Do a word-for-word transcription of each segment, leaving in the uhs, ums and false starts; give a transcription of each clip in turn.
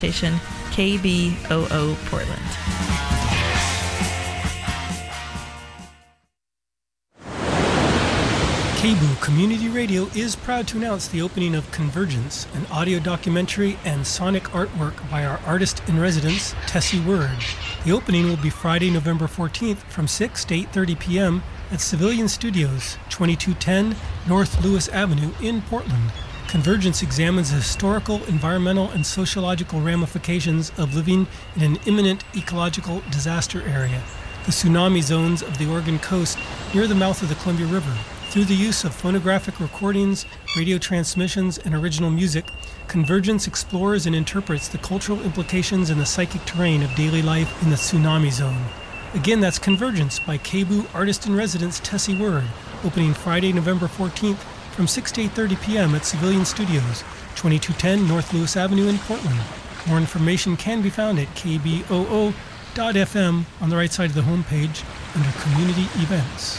Station K B O O Portland. K B O O Community Radio is proud to announce the opening of Convergence, an audio documentary and sonic artwork by our artist-in-residence, Tessie Word. The opening will be Friday, November fourteenth from six to eight thirty p.m. at Civilian Studios, twenty-two ten North Lewis Avenue in Portland. Convergence examines the historical, environmental, and sociological ramifications of living in an imminent ecological disaster area, the tsunami zones of the Oregon coast near the mouth of the Columbia River. Through the use of phonographic recordings, radio transmissions, and original music, Convergence explores and interprets the cultural implications and the psychic terrain of daily life in the tsunami zone. Again, that's Convergence by K B O O Artist-in-Residence Tessie Word, opening Friday, November fourteenth from six to eight thirty p.m. at Civilian Studios, twenty-two ten North Lewis Avenue in Portland. More information can be found at k b o o dot f m on the right side of the homepage under Community Events.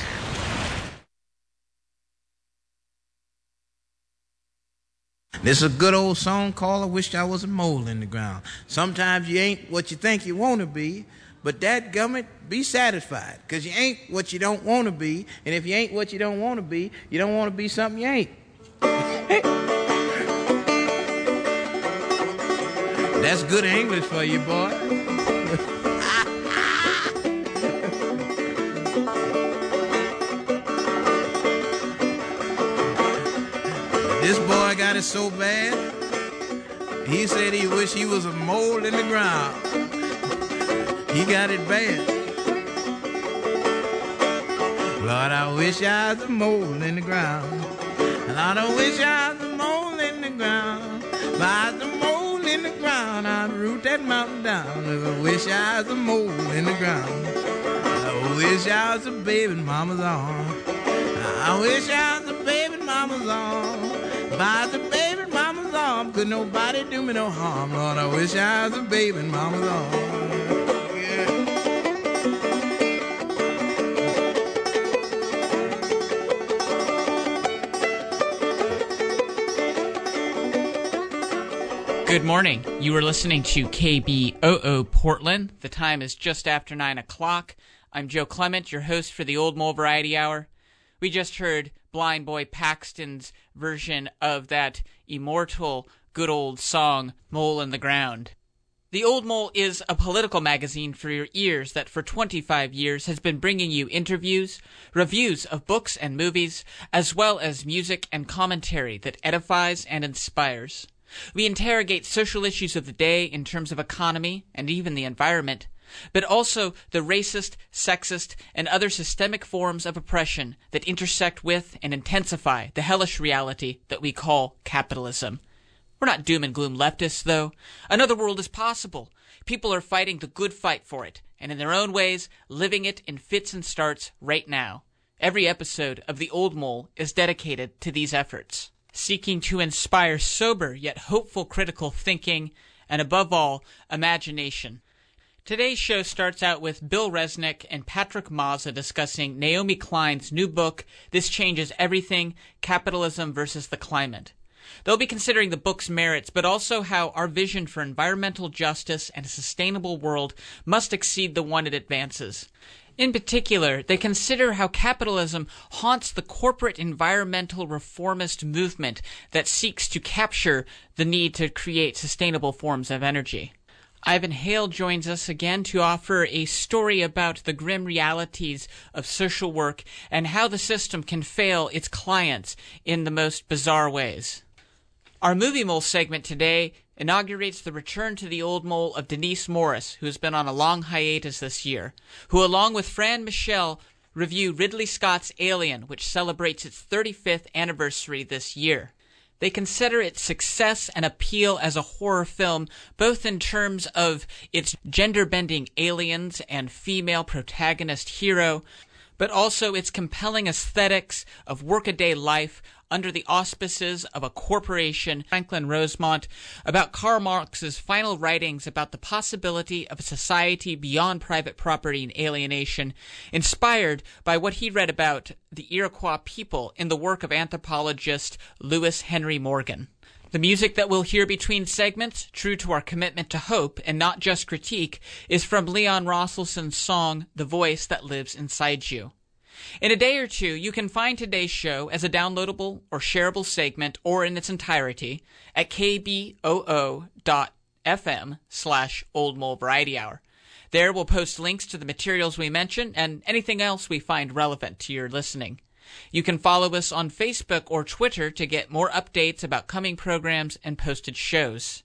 This is a good old song called I Wish I Was a Mole in the Ground. Sometimes you ain't what you think you want to be, but dadgummit, be satisfied, because you ain't what you don't want to be, and if you ain't what you don't want to be, you don't want to be something you ain't. That's good English for you, boy. This boy got it so bad, he said he wished he was a mole in the ground. He got it bad. Lord, I wish I was a mole in the ground. Lord, I wish I was a mole in the ground. If I was a mole in the ground, I'd root that mountain down. If I wish I was a mole in the ground. I wish I was a baby in mama's arm. I wish I was a baby in mama's arm. If I was a baby in mama's arm, could nobody do me no harm. Lord, I wish I was a baby in mama's arm. Yeah. Good morning. You are listening to K B O O Portland. The time is just after nine o'clock. I'm Joe Clement, your host for the Old Mole Variety Hour. We just heard Blind Boy Paxton's version of that immortal good old song, Mole in the Ground. The Old Mole is a political magazine for your ears that for twenty-five years has been bringing you interviews, reviews of books and movies, as well as music and commentary that edifies and inspires. We interrogate social issues of the day in terms of economy and even the environment, but also the racist, sexist, and other systemic forms of oppression that intersect with and intensify the hellish reality that we call capitalism. We're not doom and gloom leftists, though. Another world is possible. People are fighting the good fight for it, and in their own ways, living it in fits and starts right now. Every episode of The Old Mole is dedicated to these efforts, seeking to inspire sober yet hopeful critical thinking, and above all, imagination. Today's show starts out with Bill Resnick and Patrick Mazza discussing Naomi Klein's new book, This Changes Everything, Capitalism versus the Climate. They'll be considering the book's merits, but also how our vision for environmental justice and a sustainable world must exceed the one it advances. In particular, they consider how capitalism haunts the corporate environmental reformist movement that seeks to capture the need to create sustainable forms of energy. Ivan Hale joins us again to offer a story about the grim realities of social work and how the system can fail its clients in the most bizarre ways. Our Movie Mole segment today inaugurates the return to the Old Mole of Denise Morris, who has been on a long hiatus this year, who along with Fran Michelle review Ridley Scott's Alien, which celebrates its thirty-fifth anniversary this year. They consider its success and appeal as a horror film, both in terms of its gender-bending aliens and female protagonist hero, but also its compelling aesthetics of workaday life under the auspices of a corporation, Franklin Rosemont, about Karl Marx's final writings about the possibility of a society beyond private property and alienation, inspired by what he read about the Iroquois people in the work of anthropologist Lewis Henry Morgan. The music that we'll hear between segments, true to our commitment to hope and not just critique, is from Leon Rosselson's song, The Voice That Lives Inside You. In a day or two, you can find today's show as a downloadable or shareable segment or in its entirety at kboo.fm slash Old Mole Variety Hour. There we'll post links to the materials we mention and anything else we find relevant to your listening. You can follow us on Facebook or Twitter to get more updates about coming programs and posted shows.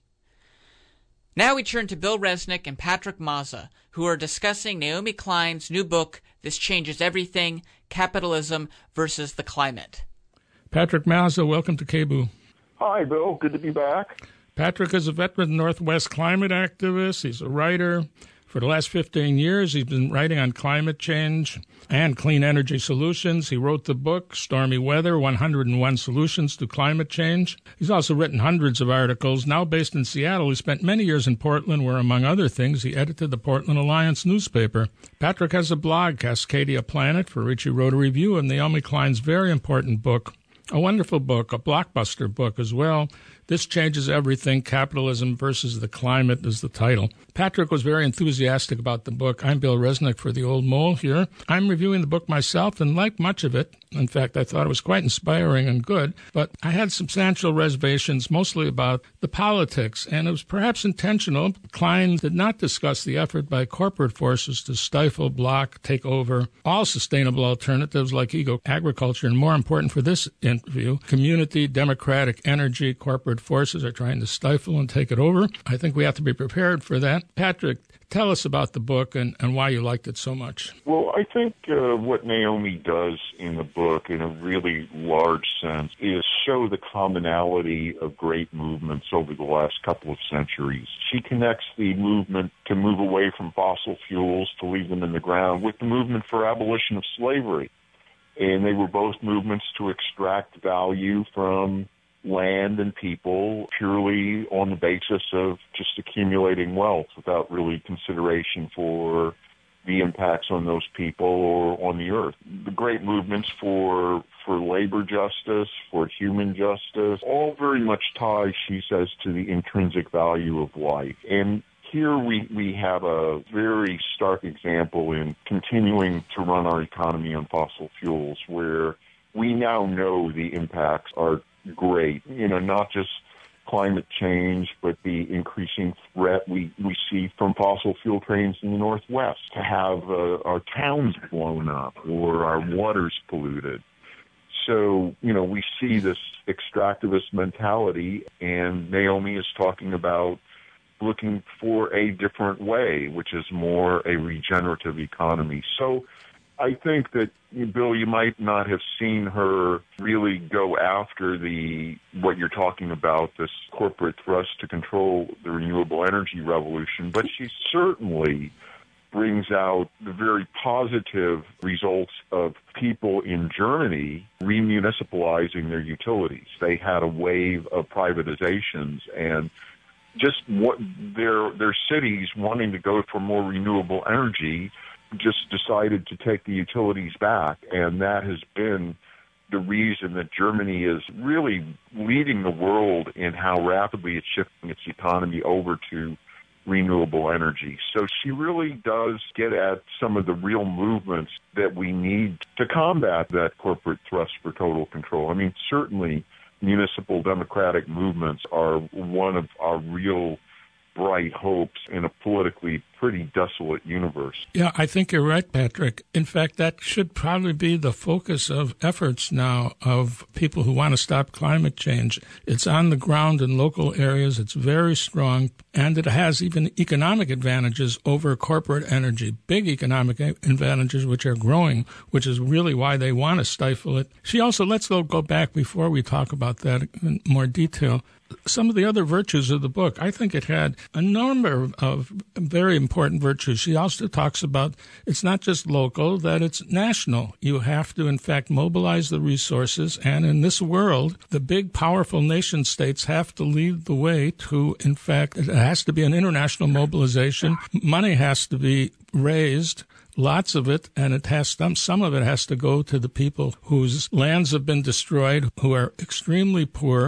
Now we turn to Bill Resnick and Patrick Mazza, who are discussing Naomi Klein's new book, This Changes Everything, Capitalism versus the Climate. Patrick Mazza, welcome to K B O O. Hi, Bill. Good to be back. Patrick is a veteran Northwest climate activist. He's a writer. For the last fifteen years, he's been writing on climate change and clean energy solutions. He wrote the book, Stormy Weather, one hundred one Solutions to Climate Change. He's also written hundreds of articles. Now based in Seattle, he spent many years in Portland, where, among other things, he edited the Portland Alliance newspaper. Patrick has a blog, Cascadia Planet, for which he wrote a review of Naomi Klein's very important book, a wonderful book, a blockbuster book as well. This Changes Everything, Capitalism versus the Climate is the title. Patrick was very enthusiastic about the book. I'm Bill Resnick for The Old Mole here. I'm reviewing the book myself and like much of it. In fact, I thought it was quite inspiring and good, but I had substantial reservations, mostly about the politics, and it was perhaps intentional. Klein did not discuss the effort by corporate forces to stifle, block, take over all sustainable alternatives like eco-agriculture, and more important for this interview, community, democratic energy, corporate forces are trying to stifle and take it over. I think we have to be prepared for that. Patrick, tell us about the book and, and why you liked it so much. Well, I think uh, what Naomi does in the book, in a really large sense, is show the commonality of great movements over the last couple of centuries. She connects the movement to move away from fossil fuels, to leave them in the ground, with the movement for abolition of slavery. And they were both movements to extract value from land and people purely on the basis of just accumulating wealth without really consideration for the impacts on those people or on the earth. The great movements for for labor justice, for human justice, all very much tie, she says, to the intrinsic value of life. And here we, we have a very stark example in continuing to run our economy on fossil fuels, where we now know the impacts are great, you know, not just climate change, but the increasing threat we, we see from fossil fuel trains in the Northwest to have uh, our towns blown up or our waters polluted. So, you know, we see this extractivist mentality, and Naomi is talking about looking for a different way, which is more a regenerative economy. So I think that, Bill, you might not have seen her really go after the what you're talking about, this corporate thrust to control the renewable energy revolution, but she certainly brings out the very positive results of people in Germany remunicipalizing their utilities. They had a wave of privatizations, and just what their their cities wanting to go for more renewable energy just decided to take the utilities back, and that has been the reason that Germany is really leading the world in how rapidly it's shifting its economy over to renewable energy. So she really does get at some of the real movements that we need to combat that corporate thrust for total control. I mean, certainly municipal democratic movements are one of our real bright hopes in a politically pretty desolate universe. Yeah, I think you're right, Patrick. In fact, that should probably be the focus of efforts now of people who want to stop climate change. It's on the ground in local areas. It's very strong, and it has even economic advantages over corporate energy, big economic advantages which are growing, which is really why they want to stifle it. She also, let's go back before we talk about that in more detail. Some of the other virtues of the book, I think it had a number of very important virtues. She also talks about it's not just local, that it's national. You have to, in fact, mobilize the resources. And in this world, the big, powerful nation states have to lead the way to, in fact, it has to be an international mobilization. Money has to be raised. Lots of it, and it has some, some of it has to go to the people whose lands have been destroyed, who are extremely poor,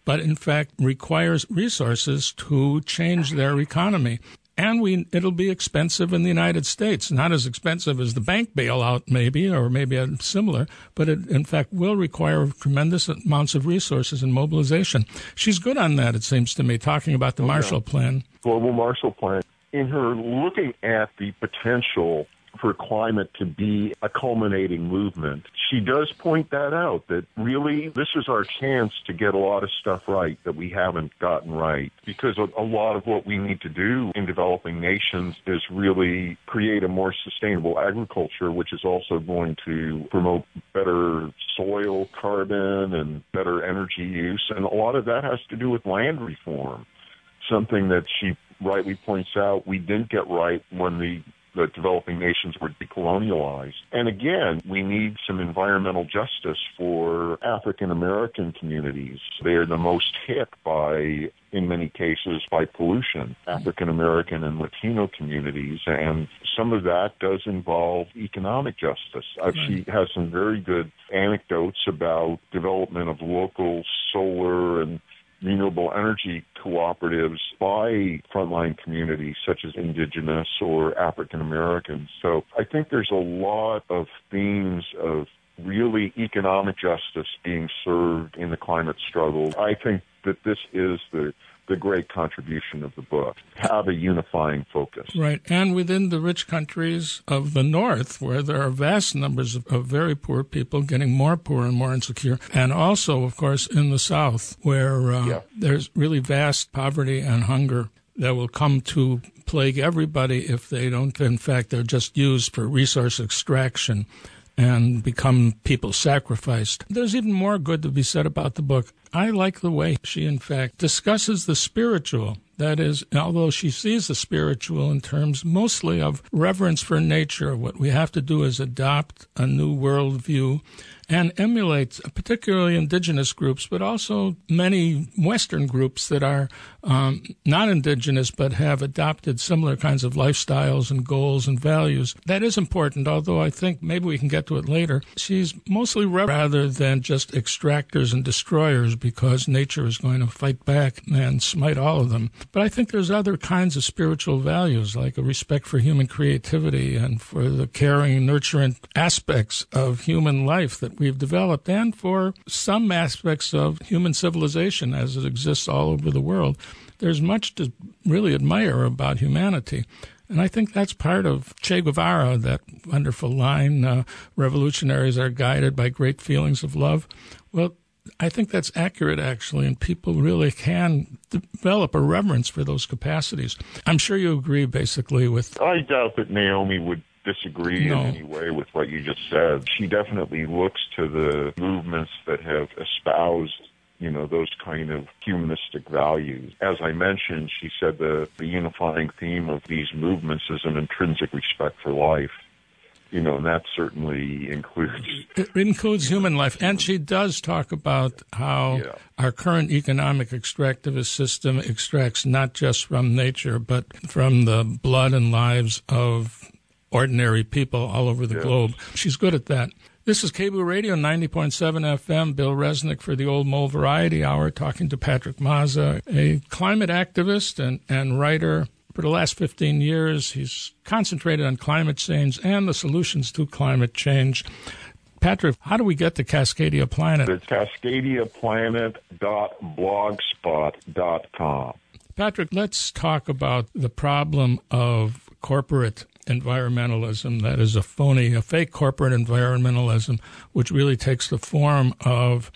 but in fact requires resources to change their economy. And we it'll be expensive in the United States, not as expensive as the bank bailout maybe, or maybe a similar, but it in fact will require tremendous amounts of resources and mobilization. She's good on that, it seems to me, talking about the Okay. Marshall Plan. Global Marshall Plan. In her looking at the potential for climate to be a culminating movement, she does point that out, that really this is our chance to get a lot of stuff right that we haven't gotten right. Because a, a lot of what we need to do in developing nations is really create a more sustainable agriculture, which is also going to promote better soil carbon and better energy use. And a lot of that has to do with land reform, something that she rightly points out we didn't get right when the the developing nations were decolonialized. And again, we need some environmental justice for African American communities. They are the most hit by, in many cases, by pollution, African American and Latino communities. And some of that does involve economic justice. Uh, she has some very good anecdotes about development of local solar and renewable energy cooperatives by frontline communities such as indigenous or African Americans. So I think there's a lot of themes of really economic justice being served in the climate struggle. I think that this is the the great contribution of the book, have a unifying focus. Right, and within the rich countries of the North, where there are vast numbers of, of very poor people getting more poor and more insecure, and also, of course, in the South, where uh, yeah. there's really vast poverty and hunger that will come to plague everybody if they don't, in fact, they're just used for resource extraction and become people sacrificed. There's even more good to be said about the book. I like the way she, in fact, discusses the spiritual. That is, although she sees the spiritual in terms mostly of reverence for nature, what we have to do is adopt a new worldview and emulate particularly indigenous groups, but also many Western groups that are um, not indigenous but have adopted similar kinds of lifestyles and goals and values. That is important, although I think maybe we can get to it later. She's mostly reverent rather than just extractors and destroyers, because nature is going to fight back and smite all of them. But I think there's other kinds of spiritual values, like a respect for human creativity and for the caring, nurturing aspects of human life that we've developed, and for some aspects of human civilization as it exists all over the world. There's much to really admire about humanity. And I think that's part of Che Guevara, that wonderful line, uh, revolutionaries are guided by great feelings of love. Well, I think that's accurate, actually, and people really can develop a reverence for those capacities. I'm sure you agree, basically, with... I doubt that Naomi would disagree no. in any way with what you just said. She definitely looks to the movements that have espoused, you know, those kind of humanistic values. As I mentioned, she said the, the unifying theme of these movements is an intrinsic respect for life. You know, and that certainly includes... It includes human life. And she does talk about how yeah. our current economic extractivist system extracts not just from nature, but from the blood and lives of ordinary people all over the yes. globe. She's good at that. This is K B O O Radio, ninety point seven F M. Bill Resnick for the Old Mole Variety Hour, talking to Patrick Mazza, a climate activist and, and writer. For the last fifteen years, he's concentrated on climate change and the solutions to climate change. Patrick, how do we get to Cascadia Planet? It's cascadia planet dot blogspot dot com. Patrick, let's talk about the problem of corporate environmentalism. That is a phony, a fake corporate environmentalism, which really takes the form of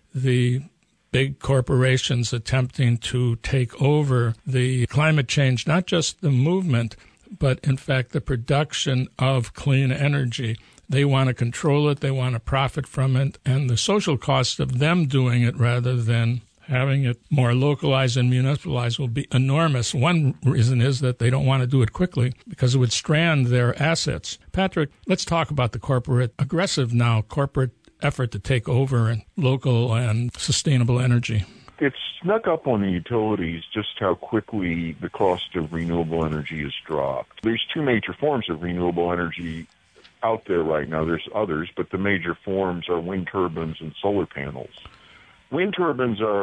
the big corporations attempting to take over the climate change, not just the movement, but in fact the production of clean energy. They want to control it, they want to profit from it, and the social cost of them doing it rather than having it more localized and municipalized will be enormous. One reason is that they don't want to do it quickly because it would strand their assets. Patrick, let's talk about the corporate, aggressive now, corporate effort to take over in local and sustainable energy. It's snuck up on the utilities just how quickly the cost of renewable energy has dropped. There's two major forms of renewable energy out there right now. There's others, but the major forms are wind turbines and solar panels. Wind turbines are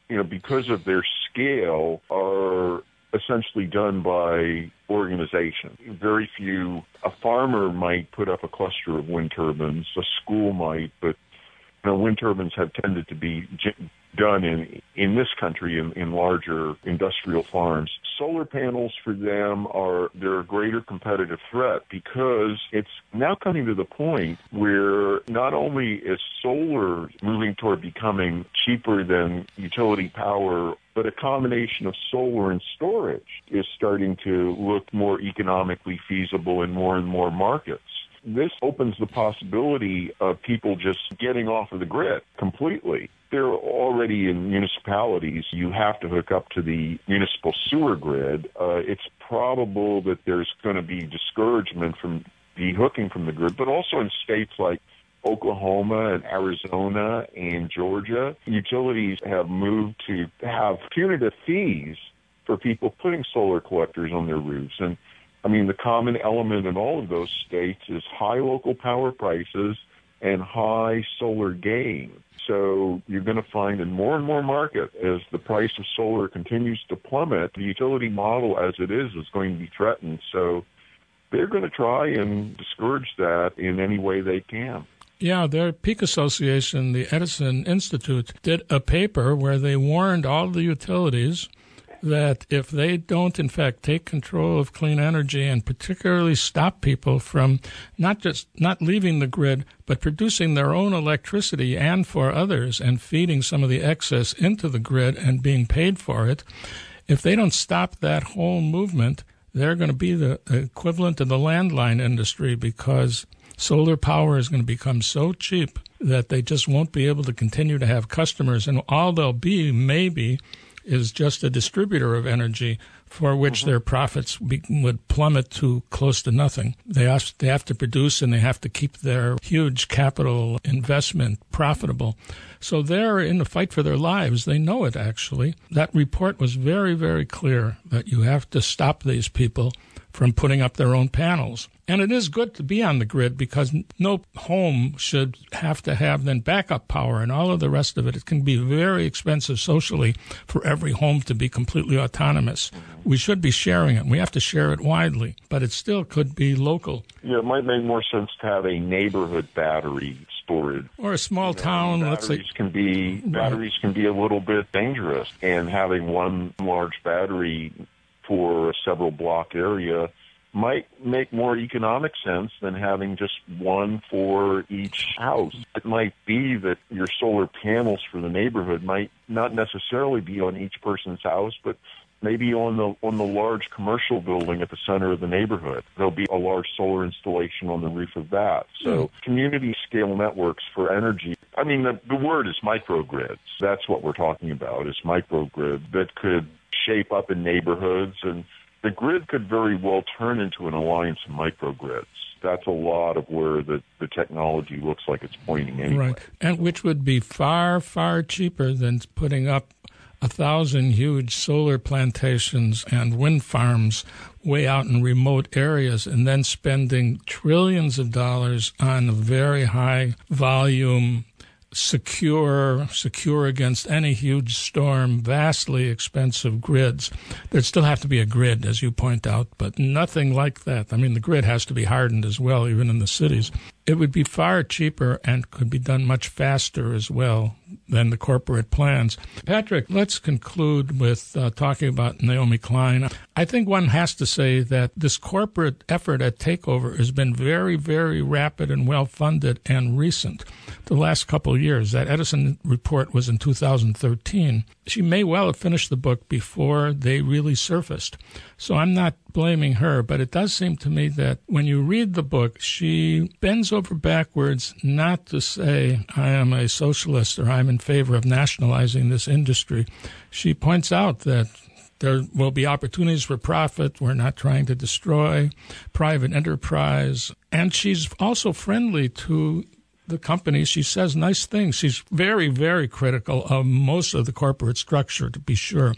you know, because of their scale, are essentially done by organization. Very few, a farmer might put up a cluster of wind turbines, a school might, but you know, wind turbines have tended to be done in in this country in, in larger industrial farms. Solar panels for them are they're a greater competitive threat because it's now coming to the point where not only is solar moving toward becoming cheaper than utility power, but a combination of solar and storage is starting to look more economically feasible in more and more markets. This opens the possibility of people just getting off of the grid completely. They're already in municipalities. You have to hook up to the municipal sewer grid. Uh, it's probable that there's going to be discouragement from dehooking from the grid, but also in states like Oklahoma and Arizona and Georgia, utilities have moved to have punitive fees for people putting solar collectors on their roofs. And I mean, the common element in all of those states is high local power prices and high solar gain. So you're going to find in more and more markets, as the price of solar continues to plummet, the utility model as it is is going to be threatened. So they're going to try and discourage that in any way they can. Yeah, their Peak Association, the Edison Institute, did a paper where they warned all the utilities that if they don't, in fact, take control of clean energy and particularly stop people from not just not leaving the grid, but producing their own electricity and for others and feeding some of the excess into the grid and being paid for it, if they don't stop that whole movement, they're going to be the equivalent of the landline industry because solar power is going to become so cheap that they just won't be able to continue to have customers. And all they'll be, maybe, is just a distributor of energy for which mm-hmm. their profits be, would plummet to close to nothing. They have, they have to produce and they have to keep their huge capital investment profitable. So they're in the fight for their lives. They know it, actually. That report was very, very clear that you have to stop these people from putting up their own panels. And it is good to be on the grid because no home should have to have then backup power and all of the rest of it. It can be very expensive socially for every home to be completely autonomous. We should be sharing it. We have to share it widely, but it still could be local. Yeah, it might make more sense to have a neighborhood battery storage. Or a small you know, town, let's say. Can be, batteries right. can be a little bit dangerous, and having one large battery for a several block area might make more economic sense than having just one for each house. It might be that your solar panels for the neighborhood might not necessarily be on each person's house, but maybe on the on the large commercial building at the center of the neighborhood. There'll be a large solar installation on the roof of that. So mm. community scale networks for energy. I mean, the, the word is microgrids. That's what we're talking about, is microgrid that could shape up in neighborhoods, and the grid could very well turn into an alliance of microgrids. That's a lot of where the, the technology looks like it's pointing anyway. Right, and which would be far, far cheaper than putting up a thousand huge solar plantations and wind farms way out in remote areas and then spending trillions of dollars on a very high volume, secure, secure against any huge storm, vastly expensive grids. There'd still have to be a grid, as you point out, but nothing like that. I mean, the grid has to be hardened as well, even in the cities. It would be far cheaper and could be done much faster as well than the corporate plans. Patrick, let's conclude with uh, talking about Naomi Klein. I think one has to say that this corporate effort at takeover has been very, very rapid and well-funded and recent. The last couple of years, that Edison report was in two thousand thirteen. She may well have finished the book before they really surfaced. So I'm not blaming her, but it does seem to me that when you read the book, she bends over backwards not to say, I am a socialist or I'm in favor of nationalizing this industry. She points out that there will be opportunities for profit. We're not trying to destroy private enterprise. And she's also friendly to the company. She says nice things. She's very, very critical of most of the corporate structure, to be sure.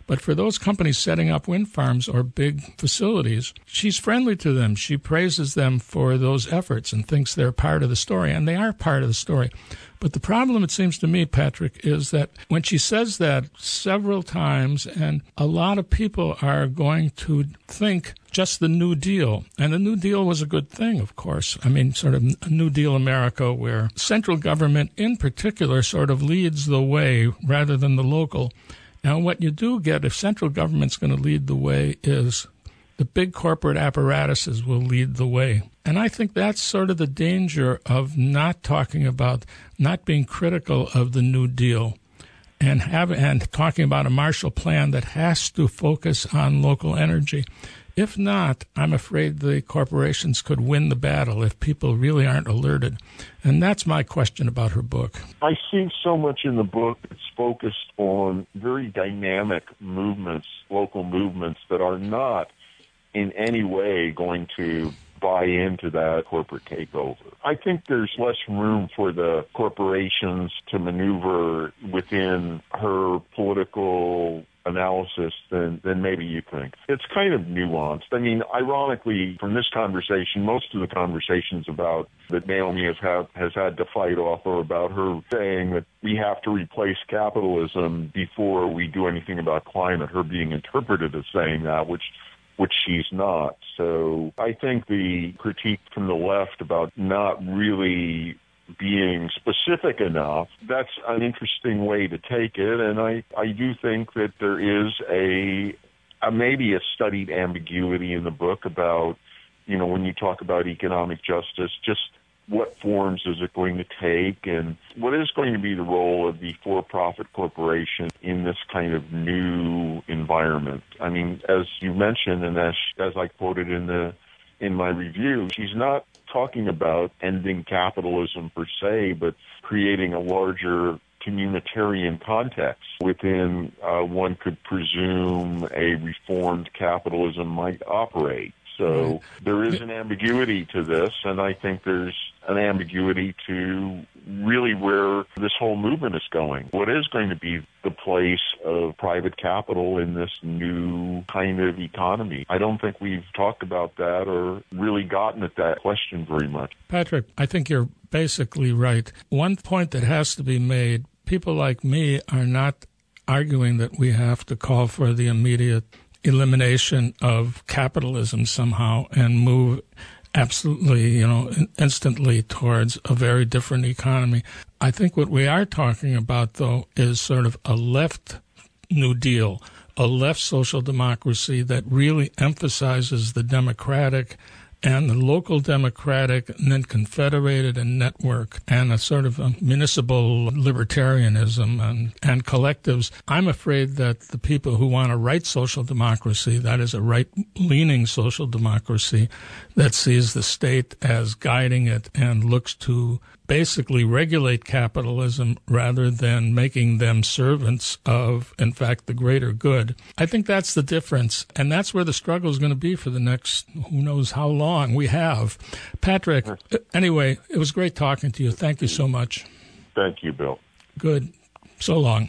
But for those companies setting up wind farms or big facilities, she's friendly to them. She praises them for those efforts and thinks they're part of the story, and they are part of the story. But the problem, it seems to me, Patrick, is that when she says that several times, and a lot of people are going to think just the New Deal. And the New Deal was a good thing, of course. I mean, sort of a New Deal America where central government in particular sort of leads the way rather than the local. Now, what you do get if central government's going to lead the way is the big corporate apparatuses will lead the way. And I think that's sort of the danger of not talking about, not being critical of the New Deal and have, and talking about a Marshall Plan that has to focus on local energy. If not, I'm afraid the corporations could win the battle if people really aren't alerted. And that's my question about her book. I see so much in the book that's focused on very dynamic movements, local movements that are not in any way going to buy into that corporate takeover. I think there's less room for the corporations to maneuver within her political analysis than, than maybe you think. It's kind of nuanced. I mean, ironically, from this conversation, most of the conversations about that Naomi has, have, has had to fight off are about her saying that we have to replace capitalism before we do anything about climate, her being interpreted as saying that, which which she's not. So I think the critique from the left about not really being specific enough, that's an interesting way to take it. And I, I do think that there is a, a maybe a studied ambiguity in the book about, you know, when you talk about economic justice, just what forms is it going to take, and what is going to be the role of the for-profit corporation in this kind of new environment? I mean, as you mentioned, and as as I quoted in the in my review, she's not talking about ending capitalism per se, but creating a larger communitarian context within uh, one could presume a reformed capitalism might operate. So there is an ambiguity to this, and I think there's an ambiguity to really where this whole movement is going. What is going to be the place of private capital in this new kind of economy? I don't think we've talked about that or really gotten at that question very much. Patrick, I think you're basically right. One point that has to be made, people like me are not arguing that we have to call for the immediate elimination of capitalism somehow and move absolutely, you know, instantly towards a very different economy. I think what we are talking about, though, is sort of a left New Deal, a left social democracy that really emphasizes the democratic and the local democratic and then confederated and network and a sort of a municipal libertarianism and, and collectives. I'm afraid that the people who want a right social democracy, that is a right-leaning social democracy that sees the state as guiding it and looks to basically regulate capitalism rather than making them servants of, in fact, the greater good. I think that's the difference, and that's where the struggle is going to be for the next who knows how long we have. Patrick, anyway, it was great talking to you. Thank you so much. Thank you, Bill. Good. So long.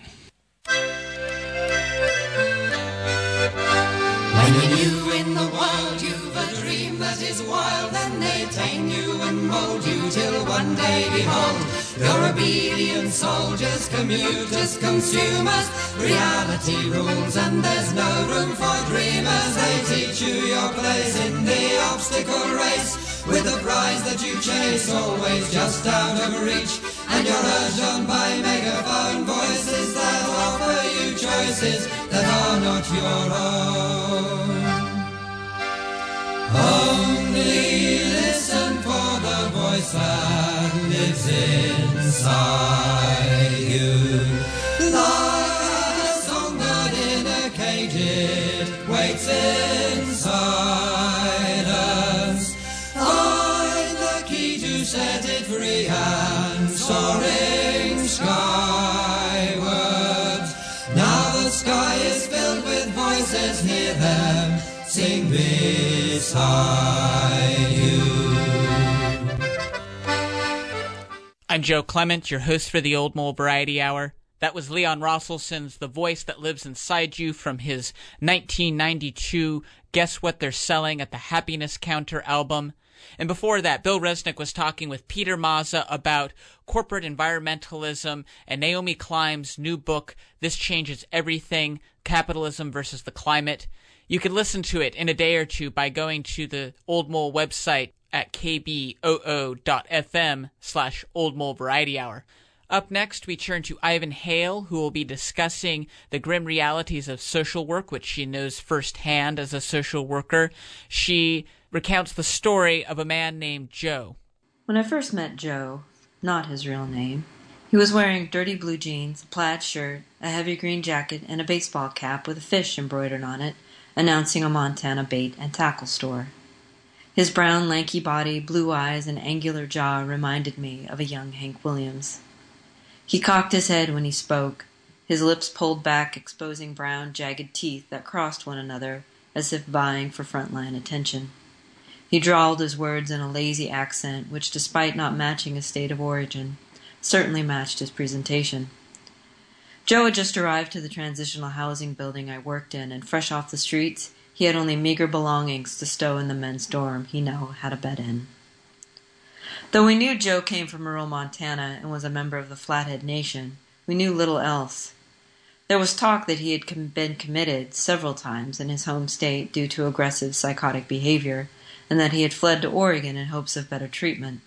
When you're new in the world, you've a dream that is wild, and they tame you and mold you till one day, behold, you're obedient soldiers, commuters, consumers. Reality rules and there's no room for dreamers. They teach you your place in the obstacle race, with the prize that you chase always just out of reach. And you're urged on by megaphone voices that offer you choices that are not your own. Only listen for the voice that lives inside you. Like a songbird in a cage, it waits in silence. Find the key to set it free and soaring skywards. Now the sky is filled with voices, hear them sing beside you. I'm Joe Clement, your host for the Old Mole Variety Hour. That was Leon Rosselson's The Voice That Lives Inside You from his nineteen ninety-two Guess What They're Selling at the Happiness Counter album. And before that, Bill Resnick was talking with Peter Mazza about corporate environmentalism and Naomi Klein's new book, This Changes Everything, Capitalism versus the Climate. You can listen to it in a day or two by going to the Old Mole website at kboo.fm slash Old Mole Variety Hour. Up next, we turn to Ivan Hale, who will be discussing the grim realities of social work, which she knows firsthand as a social worker. She recounts the story of a man named Joe. When I first met Joe, not his real name, he was wearing dirty blue jeans, a plaid shirt, a heavy green jacket, and a baseball cap with a fish embroidered on it, announcing a Montana bait and tackle store. His brown, lanky body, blue eyes, and angular jaw reminded me of a young Hank Williams. He cocked his head when he spoke, his lips pulled back, exposing brown, jagged teeth that crossed one another as if vying for frontline attention. He drawled his words in a lazy accent which, despite not matching his state of origin, certainly matched his presentation. Joe had just arrived to the transitional housing building I worked in, and fresh off the streets, he had only meager belongings to stow in the men's dorm he now had a bed in. Though we knew Joe came from rural Montana and was a member of the Flathead Nation, we knew little else. There was talk that he had com- been committed several times in his home state due to aggressive psychotic behavior, and that he had fled to Oregon in hopes of better treatment.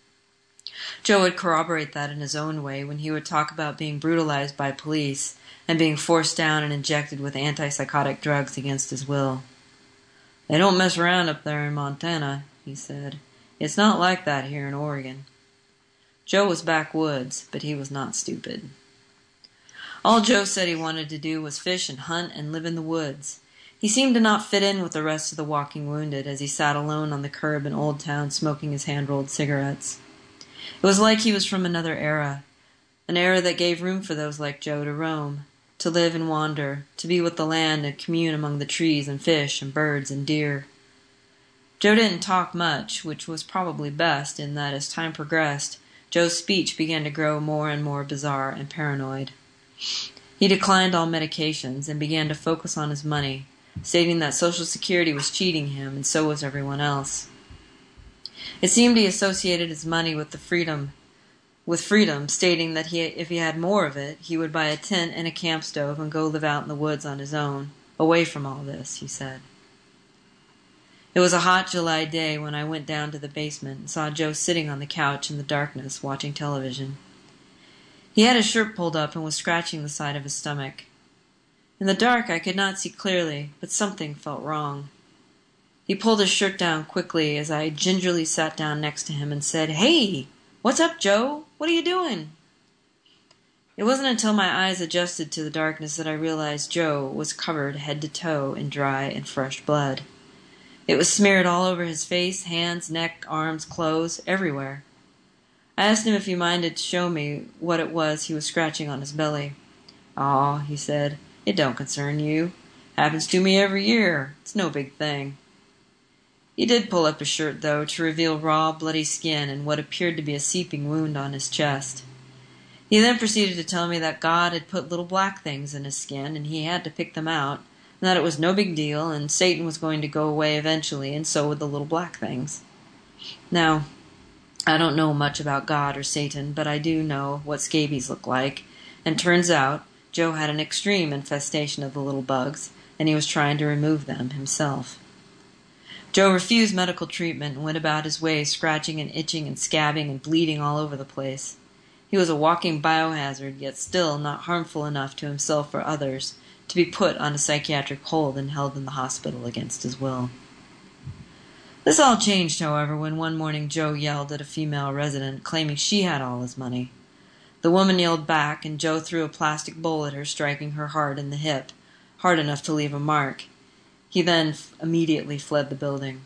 Joe would corroborate that in his own way when he would talk about being brutalized by police and being forced down and injected with antipsychotic drugs against his will. "They don't mess around up there in Montana," he said. "It's not like that here in Oregon." Joe was backwoods, but he was not stupid. All Joe said he wanted to do was fish and hunt and live in the woods. He seemed to not fit in with the rest of the walking wounded as he sat alone on the curb in Old Town smoking his hand-rolled cigarettes. It was like he was from another era, an era that gave room for those like Joe to roam, to live and wander, to be with the land and commune among the trees and fish and birds and deer. Joe didn't talk much, which was probably best in that as time progressed, Joe's speech began to grow more and more bizarre and paranoid. He declined all medications and began to focus on his money, stating that Social Security was cheating him and so was everyone else. It seemed he associated his money with the freedom, with freedom, stating that he, if he had more of it, he would buy a tent and a camp stove and go live out in the woods on his own, away from all this, he said. It was a hot July day when I went down to the basement and saw Joe sitting on the couch in the darkness watching television. He had his shirt pulled up and was scratching the side of his stomach. In the dark I could not see clearly, but something felt wrong. He pulled his shirt down quickly as I gingerly sat down next to him and said, "Hey, what's up, Joe? What are you doing?" It wasn't until my eyes adjusted to the darkness that I realized Joe was covered head to toe in dry and fresh blood. It was smeared all over his face, hands, neck, arms, clothes, everywhere. I asked him if he minded to show me what it was he was scratching on his belly. "Aw," he said, "it don't concern you. Happens to me every year. It's no big thing." He did pull up his shirt, though, to reveal raw, bloody skin and what appeared to be a seeping wound on his chest. He then proceeded to tell me that God had put little black things in his skin and he had to pick them out, and that it was no big deal, and Satan was going to go away eventually, and so would the little black things. Now, I don't know much about God or Satan, but I do know what scabies look like, and turns out Joe had an extreme infestation of the little bugs, and he was trying to remove them himself. Joe refused medical treatment and went about his way scratching and itching and scabbing and bleeding all over the place. He was a walking biohazard, yet still not harmful enough to himself or others to be put on a psychiatric hold and held in the hospital against his will. This all changed, however, when one morning Joe yelled at a female resident, claiming she had all his money. The woman yelled back, and Joe threw a plastic bowl at her, striking her hard in the hip, hard enough to leave a mark. He then f- immediately fled the building.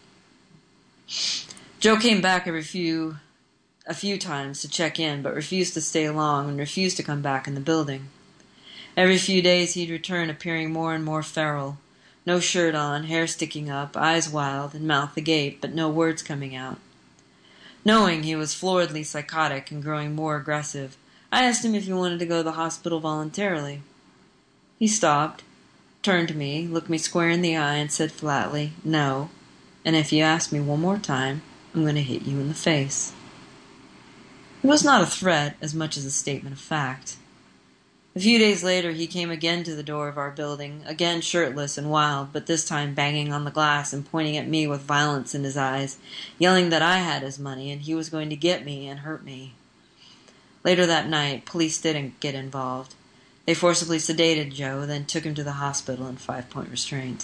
Joe came back every few, a few times to check in, but refused to stay long and refused to come back in the building. Every few days he'd return, appearing more and more feral. No shirt on, hair sticking up, eyes wild, and mouth agape, but no words coming out. Knowing he was floridly psychotic and growing more aggressive, I asked him if he wanted to go to the hospital voluntarily. He stopped, turned to me, looked me square in the eye, and said flatly, "No, and if you ask me one more time, I'm going to hit you in the face." It was not a threat as much as a statement of fact. A few days later he came again to the door of our building, again shirtless and wild, but this time banging on the glass and pointing at me with violence in his eyes, yelling that I had his money and he was going to get me and hurt me. Later that night, police didn't get involved. They forcibly sedated Joe, then took him to the hospital in five-point restraint.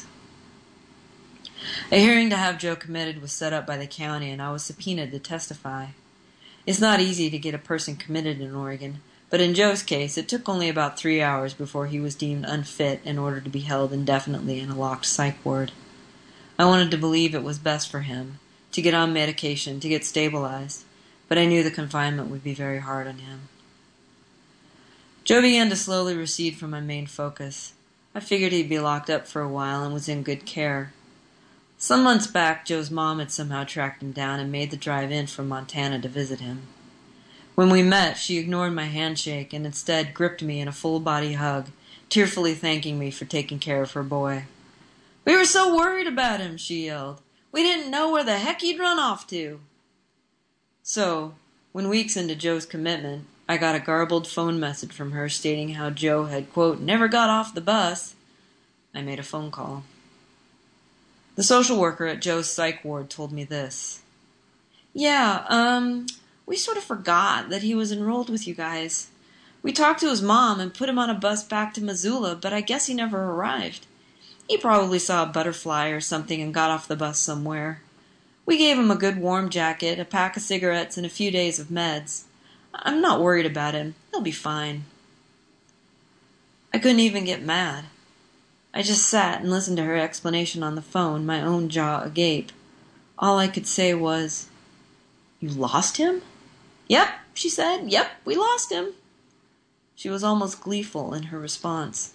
A hearing to have Joe committed was set up by the county, and I was subpoenaed to testify. It's not easy to get a person committed in Oregon, but in Joe's case, it took only about three hours before he was deemed unfit in order to be held indefinitely in a locked psych ward. I wanted to believe it was best for him, to get on medication, to get stabilized, but I knew the confinement would be very hard on him. Joe began to slowly recede from my main focus. I figured he'd be locked up for a while and was in good care. Some months back, Joe's mom had somehow tracked him down and made the drive in from Montana to visit him. When we met, she ignored my handshake and instead gripped me in a full-body hug, tearfully thanking me for taking care of her boy. "We were so worried about him," she yelled. "We didn't know where the heck he'd run off to." So, when weeks into Joe's commitment, I got a garbled phone message from her stating how Joe had, quote, "never got off the bus," I made a phone call. The social worker at Joe's psych ward told me this. "Yeah, um, we sort of forgot that he was enrolled with you guys. We talked to his mom and put him on a bus back to Missoula, but I guess he never arrived. He probably saw a butterfly or something and got off the bus somewhere. We gave him a good warm jacket, a pack of cigarettes, and a few days of meds. I'm not worried about him. He'll be fine." I couldn't even get mad. I just sat and listened to her explanation on the phone, my own jaw agape. All I could say was, "You lost him?" "Yep," she said. "Yep, we lost him." She was almost gleeful in her response.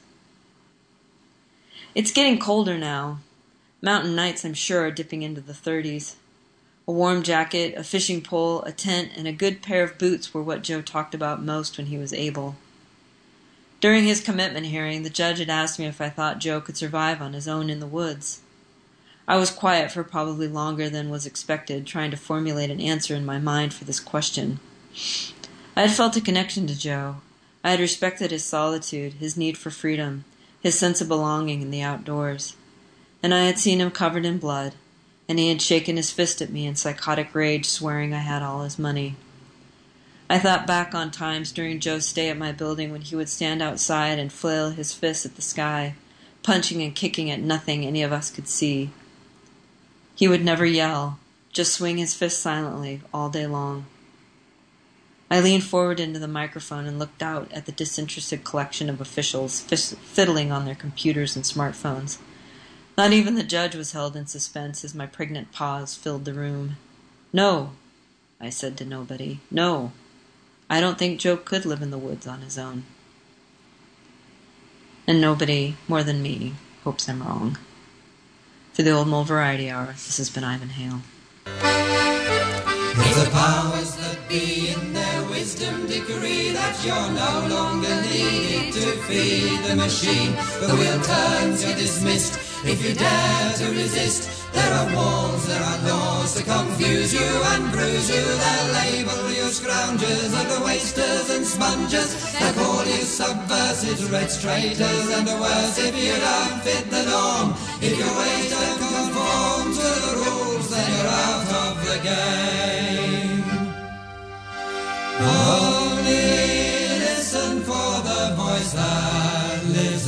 It's getting colder now. Mountain nights, I'm sure, are dipping into the thirties. A warm jacket, a fishing pole, a tent, and a good pair of boots were what Joe talked about most when he was able. During his commitment hearing, the judge had asked me if I thought Joe could survive on his own in the woods. I was quiet for probably longer than was expected, trying to formulate an answer in my mind for this question. I had felt a connection to Joe. I had respected his solitude, his need for freedom, his sense of belonging in the outdoors. And I had seen him covered in blood, and he had shaken his fist at me in psychotic rage, swearing I had all his money. I thought back on times during Joe's stay at my building when he would stand outside and flail his fists at the sky, punching and kicking at nothing any of us could see. He would never yell, just swing his fist silently all day long. I leaned forward into the microphone and looked out at the disinterested collection of officials fiddling on their computers and smartphones. Not even the judge was held in suspense as my pregnant pause filled the room. "No," I said to nobody. "No. I don't think Joe could live in the woods on his own." And nobody, more than me, hopes I'm wrong. For the Old Mole Variety Hour, this has been Ivan Hale. If the powers that be in their wisdom decree that you're no longer needed to feed the machine, the wheel turns, you're dismissed. If you dare to resist, there are walls, there are laws to confuse you and bruise you. They'll label you scroungers and wasters and spongers. They'll call you subversives, red traitors and worse if you don't fit the norm. If your ways don't conform to the rules, then you're out of the game. Only listen for the voice that lives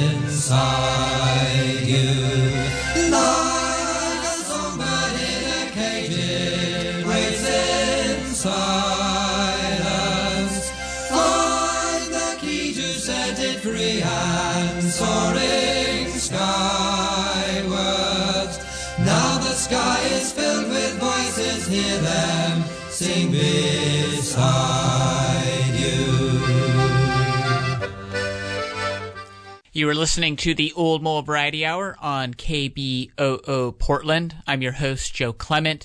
inside you. Like a songbird in a cage, it waits in silence. Find the key to set it free and soaring skywards. Now the sky is filled with voices, hear them sing beside you. You are listening to the Old Mole Variety Hour on K B O O Portland. I'm your host, Joe Clement.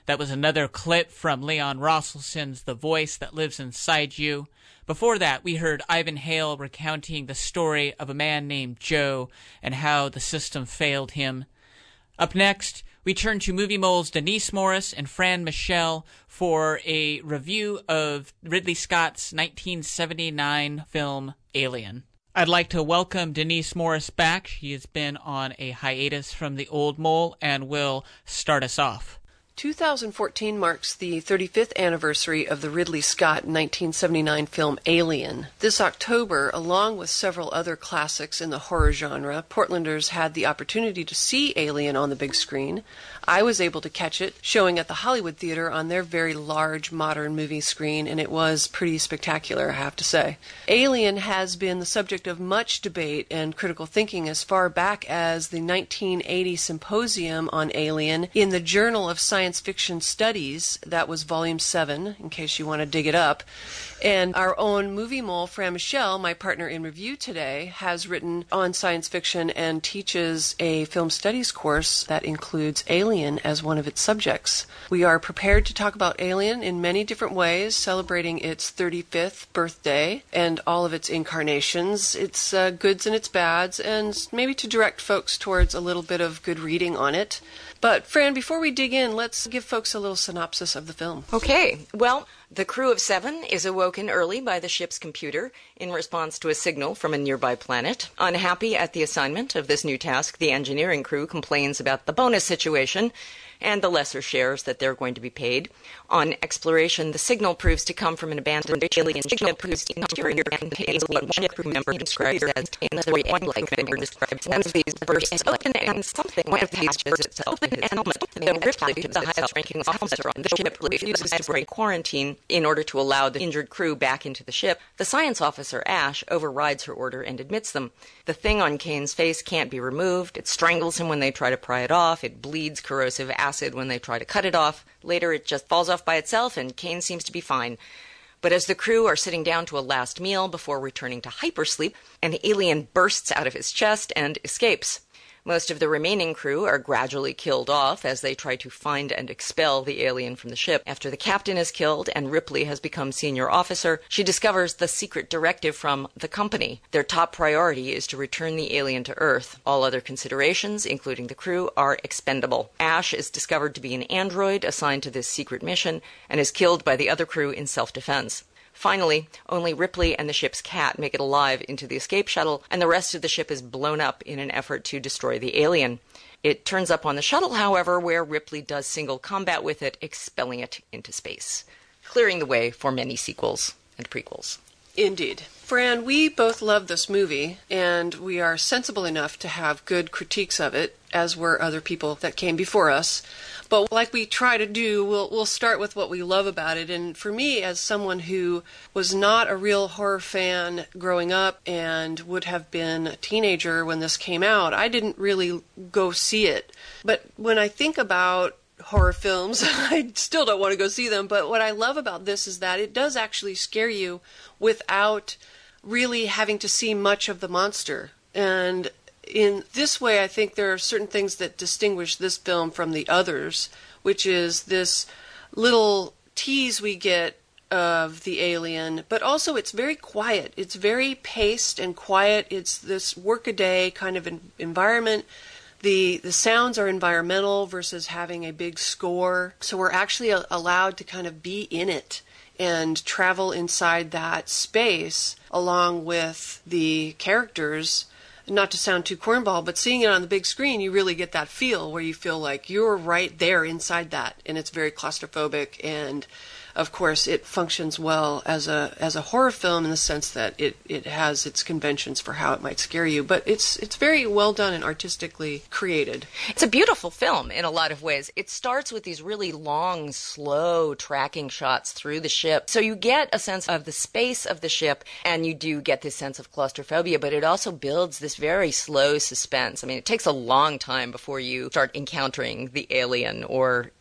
That was another clip from Leon Rosselson's The Voice That Lives Inside You. Before that, we heard Ivan Hale recounting the story of a man named Joe and how the system failed him. Up next, we turn to Movie Mole's Denise Morris and Fran Michelle for a review of Ridley Scott's nineteen seventy-nine film Alien. I'd like to welcome Denise Morris back. She has been on a hiatus from the Old Mole and will start us off. two thousand fourteen marks the thirty-fifth anniversary of the Ridley Scott nineteen seventy-nine film Alien. This October, along with several other classics in the horror genre, Portlanders had the opportunity to see Alien on the big screen. I was able to catch it showing at the Hollywood Theater on their very large modern movie screen, and it was pretty spectacular, I have to say. Alien has been the subject of much debate and critical thinking as far back as the nineteen eighty Symposium on Alien in the Journal of Science Fiction Studies. That was volume seven, in case you want to dig it up. And our own movie mole, Fran Michelle, my partner in review today, has written on science fiction and teaches a film studies course that includes Alien as one of its subjects. We are prepared to talk about Alien in many different ways, celebrating its thirty-fifth birthday and all of its incarnations, its uh, goods and its bads, and maybe to direct folks towards a little bit of good reading on it. But, Fran, before we dig in, let's give folks a little synopsis of the film. Okay. Well, the crew of seven is awoken early by the ship's computer in response to a signal from a nearby planet. Unhappy at the assignment of this new task, the engineering crew complains about the bonus situation and the lesser shares that they're going to be paid. On exploration, the signal proves to come from an abandoned alien ship whose interior contains what one crew member describes as another one-like member describes. One of these bursts open and something one of these visits open his helmet. Then Ripley, the highest-ranking officer on the ship, refuses to break quarantine in order to allow the injured crew back into the ship. The science officer, Ash, overrides her order and admits them. The thing on Kane's face can't be removed. It strangles him when they try to pry it off. It bleeds corrosive acid when they try to cut it off. Later, it just falls off by itself, and Kane seems to be fine. But as the crew are sitting down to a last meal before returning to hypersleep, an alien bursts out of his chest and escapes. Most of the remaining crew are gradually killed off as they try to find and expel the alien from the ship. After the captain is killed and Ripley has become senior officer, she discovers the secret directive from the company. Their top priority is to return the alien to Earth. All other considerations, including the crew, are expendable. Ash is discovered to be an android assigned to this secret mission and is killed by the other crew in self-defense. Finally, only Ripley and the ship's cat make it alive into the escape shuttle, and the rest of the ship is blown up in an effort to destroy the alien. It turns up on the shuttle, however, where Ripley does single combat with it, expelling it into space, clearing the way for many sequels and prequels. Indeed. Fran, we both love this movie, and we are sensible enough to have good critiques of it, as were other people that came before us. But like we try to do, we'll we'll start with what we love about it. And for me, as someone who was not a real horror fan growing up and would have been a teenager when this came out, I didn't really go see it. But when I think about horror films, I still don't want to go see them. But what I love about this is that it does actually scare you without really having to see much of the monster. And in this way, I think there are certain things that distinguish this film from the others, which is this little tease we get of the alien, but also it's very quiet. It's very paced and quiet. It's this workaday kind of environment. The the sounds are environmental versus having a big score. So we're actually allowed to kind of be in it and travel inside that space along with the characters. Not to sound too cornball, but seeing it on the big screen, you really get that feel where you feel like you're right there inside that, and it's very claustrophobic. And of course, it functions well as a as a horror film in the sense that it, it has its conventions for how it might scare you, but it's it's very well done and artistically created. It's a beautiful film in a lot of ways. It starts with these really long, slow tracking shots through the ship, so you get a sense of the space of the ship, and you do get this sense of claustrophobia, but it also builds this very slow suspense. I mean, it takes a long time before you start encountering the alien or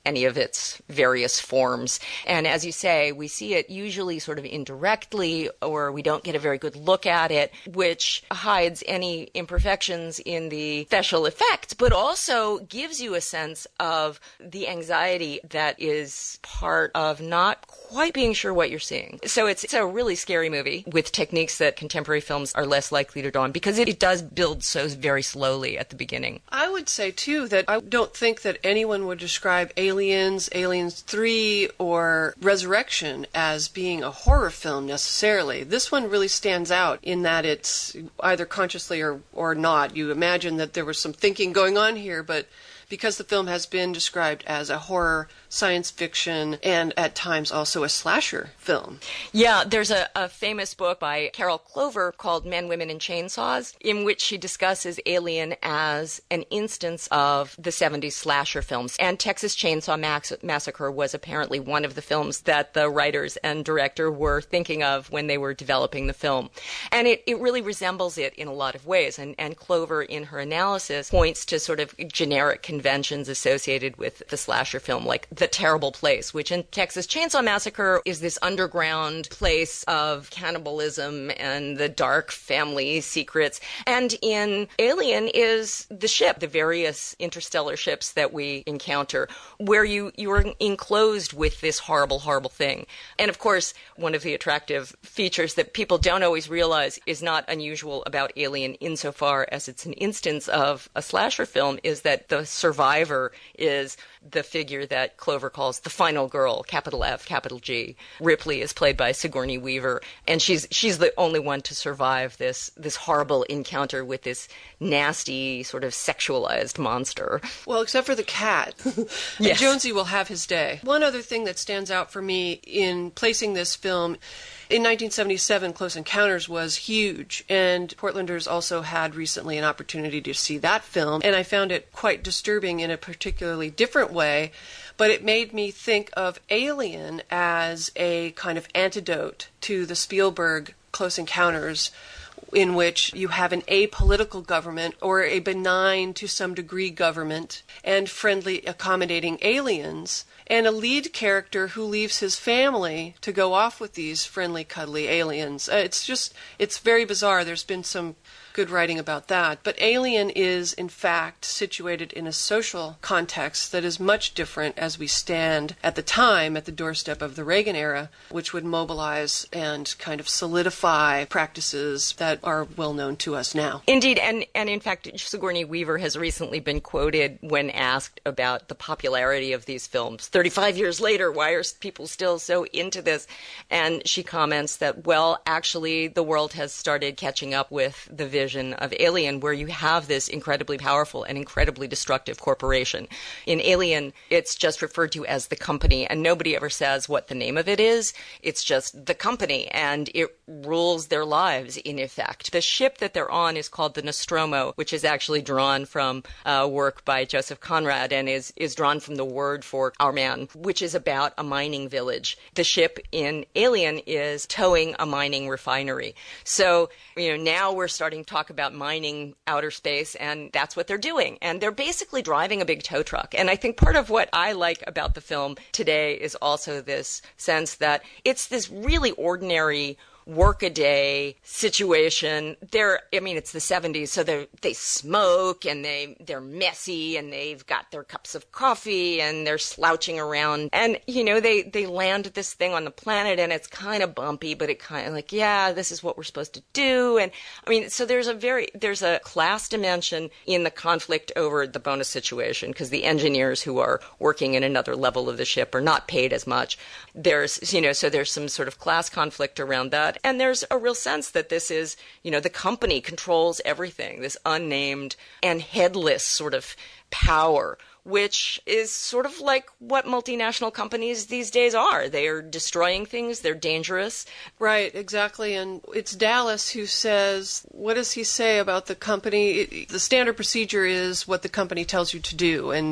any of its various forms. And as you say, we see it usually sort of indirectly, or we don't get a very good look at it, which hides any imperfections in the special effects, but also gives you a sense of the anxiety that is part of not quite being sure what you're seeing. So it's, it's a really scary movie with techniques that contemporary films are less likely to draw on, because it, it does build so very slowly at the beginning. I would say, too, that I don't think that anyone would describe Aliens, Aliens three, or Resurrection as being a horror film necessarily. This one really stands out in that it's either consciously or, or not. You imagine that there was some thinking going on here, but because the film has been described as a horror, science fiction, and at times also a slasher film. Yeah, there's a, a famous book by Carol Clover called Men, Women, and Chainsaws, in which she discusses Alien as an instance of the seventies slasher films. And Texas Chainsaw Max- Massacre was apparently one of the films that the writers and director were thinking of when they were developing the film. And it, it really resembles it in a lot of ways. And, and Clover, in her analysis, points to sort of generic conventions associated with the slasher film, like The Terrible Place, which in Texas Chainsaw Massacre is this underground place of cannibalism and the dark family secrets. And in Alien is the ship, the various interstellar ships that we encounter, where you, you are enclosed with this horrible, horrible thing. And of course, one of the attractive features that people don't always realize is not unusual about Alien insofar as it's an instance of a slasher film is that the survivor is the figure that Clover calls the final girl, capital F, capital G. Ripley is played by Sigourney Weaver, and she's she's the only one to survive this this horrible encounter with this nasty, sort of sexualized monster. Well, except for the cat. Yes. Jonesy will have his day. One other thing that stands out for me in placing this film, in nineteen seventy-seven, Close Encounters was huge, and Portlanders also had recently an opportunity to see that film, and I found it quite disturbing in a particularly different way, but it made me think of Alien as a kind of antidote to the Spielberg Close Encounters, in which you have an apolitical government or a benign to some degree government and friendly accommodating aliens, and a lead character who leaves his family to go off with these friendly cuddly aliens. Uh, it's just, it's very bizarre. There's been some good writing about that. But Alien is, in fact, situated in a social context that is much different as we stand at the time at the doorstep of the Reagan era, which would mobilize and kind of solidify practices that are well known to us now. Indeed, and, and in fact, Sigourney Weaver has recently been quoted when asked about the popularity of these films. thirty-five years later, why are people still so into this? And she comments that, well, actually, the world has started catching up with the vision of Alien, where you have this incredibly powerful and incredibly destructive corporation. In Alien, it's just referred to as the company, and nobody ever says what the name of it is. It's just the company, and it rules their lives, in effect. The ship that they're on is called the Nostromo, which is actually drawn from uh, work by Joseph Conrad and is, is drawn from the word for our man, which is about a mining village. The ship in Alien is towing a mining refinery. So, you know, now we're starting to talk about mining outer space, and that's what they're doing. And they're basically driving a big tow truck. And I think part of what I like about the film today is also this sense that it's this really ordinary work-a-day situation. They're, I mean, it's the seventies, so they they smoke and they they're messy and they've got their cups of coffee and they're slouching around. And you know, they they land this thing on the planet and it's kind of bumpy, but it kind of like, yeah, this is what we're supposed to do. And I mean, so there's a very there's a class dimension in the conflict over the bonus situation, because the engineers who are working in another level of the ship are not paid as much. There's, you know, so there's some sort of class conflict around that. And there's a real sense that this is, you know, the company controls everything, this unnamed and headless sort of power, which is sort of like what multinational companies these days are. They are destroying things. They're dangerous. Right, exactly. And it's Dallas who says, what does he say about the company? The standard procedure is what the company tells you to do. And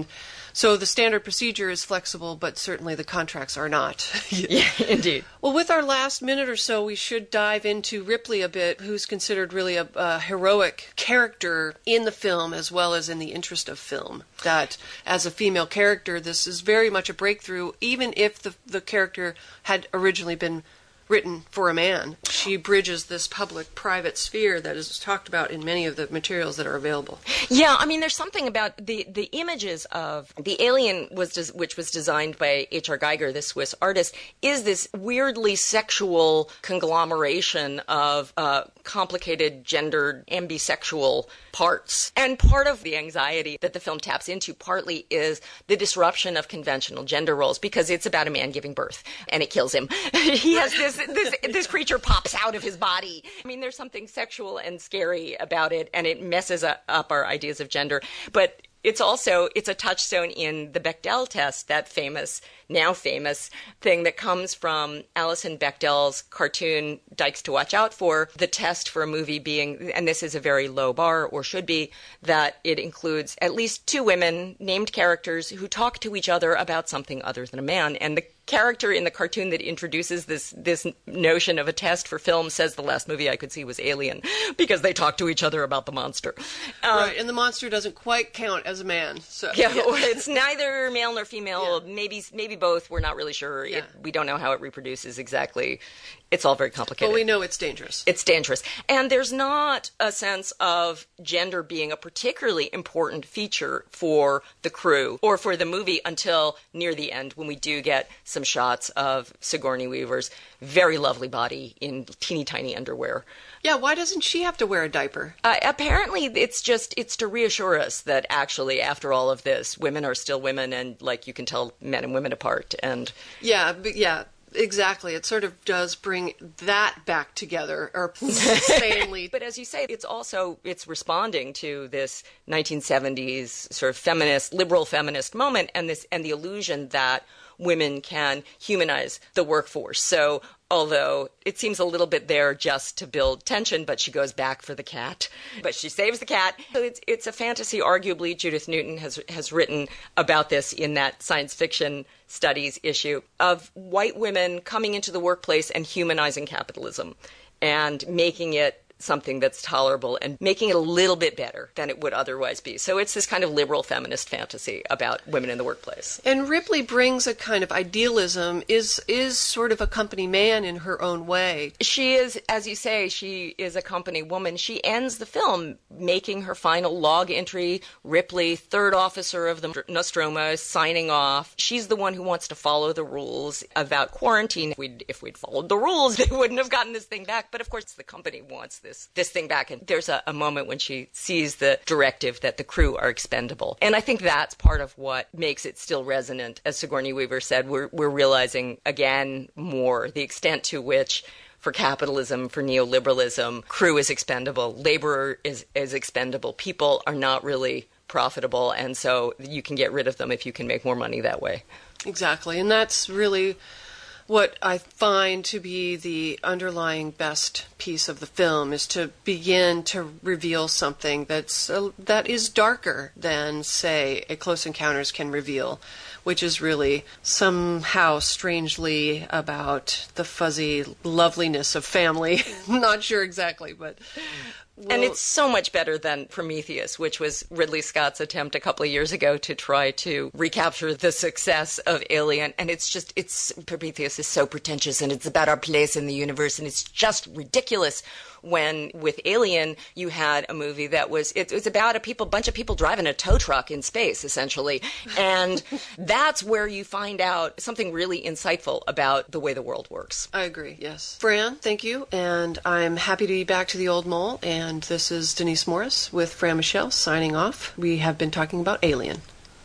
So the standard procedure is flexible, but certainly the contracts are not. Yeah, indeed. Well, with our last minute or so, we should dive into Ripley a bit, who's considered really a, a heroic character in the film as well as in the interest of film. That as a female character, this is very much a breakthrough, even if the, the character had originally been written for a man. She bridges this public-private sphere that is talked about in many of the materials that are available. Yeah, I mean, there's something about the, the images of the alien, was des- which was designed by H R. Geiger, the Swiss artist, is this weirdly sexual conglomeration of uh, complicated, gendered, ambisexual parts. And part of the anxiety that the film taps into partly is the disruption of conventional gender roles, because it's about a man giving birth, and it kills him. He has this This, this creature pops out of his body. I mean, there's something sexual and scary about it, and it messes up our ideas of gender. But it's also, it's a touchstone in the Bechdel test, that famous, now famous thing that comes from Alison Bechdel's cartoon Dykes to Watch Out For, the test for a movie being, and this is a very low bar, or should be, that it includes at least two women, named characters, who talk to each other about something other than a man. And the character in the cartoon that introduces this this notion of a test for film says the last movie I could see was Alien, because they talk to each other about the monster. Um, right, and the monster doesn't quite count as a man. So yeah, yeah. It's neither male nor female. Yeah. Maybe maybe both. We're not really sure. Yeah. It, we don't know how it reproduces exactly. It's all very complicated. But we know it's dangerous. It's dangerous. And there's not a sense of gender being a particularly important feature for the crew or for the movie until near the end, when we do get some shots of Sigourney Weaver's very lovely body in teeny tiny underwear. Yeah, why doesn't she have to wear a diaper? Uh, apparently, it's just, it's to reassure us that actually, after all of this, women are still women, and, like, you can tell men and women apart. And yeah, but yeah. Exactly. It sort of does bring that back together, or insanely. But as you say, it's also, it's responding to this nineteen seventies sort of feminist, liberal feminist moment, and this, and the illusion that women can humanize the workforce. So although it seems a little bit there just to build tension, but she goes back for the cat. But she saves the cat. So it's it's a fantasy. Arguably, Judith Newton has has written about this in that science fiction studies issue of white women coming into the workplace and humanizing capitalism and making it something that's tolerable and making it a little bit better than it would otherwise be. So it's this kind of liberal feminist fantasy about women in the workplace. And Ripley brings a kind of idealism, is is sort of a company man in her own way. She is, as you say, she is a company woman. She ends the film making her final log entry, Ripley, third officer of the Nostromo, signing off. She's the one who wants to follow the rules about quarantine. If we'd, if we'd followed the rules, they wouldn't have gotten this thing back. But of course, the company wants this This, this thing back. And there's a, a moment when she sees the directive that the crew are expendable. And I think that's part of what makes it still resonant. As Sigourney Weaver said, we're, we're realizing again more the extent to which for capitalism, for neoliberalism, crew is expendable, labor is, is expendable. People are not really profitable, and so you can get rid of them if you can make more money that way. Exactly, and that's really what I find to be the underlying best piece of the film, is to begin to reveal something that's uh, that is darker than, say, a Close Encounters can reveal, which is really somehow strangely about the fuzzy loveliness of family. Not sure exactly, but... Well, and it's so much better than Prometheus, which was Ridley Scott's attempt a couple of years ago to try to recapture the success of Alien. And it's just, it's Prometheus is so pretentious, and it's about our place in the universe, and it's just ridiculous. When with Alien, you had a movie that was, it was about a people, bunch of people driving a tow truck in space, essentially. And that's where you find out something really insightful about the way the world works. I agree, yes. Fran, thank you. And I'm happy to be back to the Old Mole. And this is Denise Morris with Fran Michelle signing off. We have been talking about Alien.